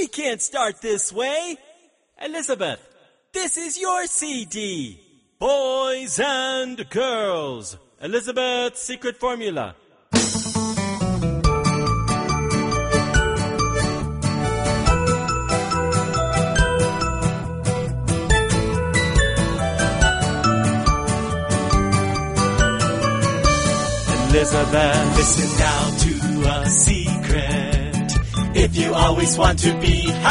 We can't start this way. Elizabeth, this is your CD. Boys and girls. Elizabeth's secret formula. Elizabeth, listen now to a secret. If you always want to be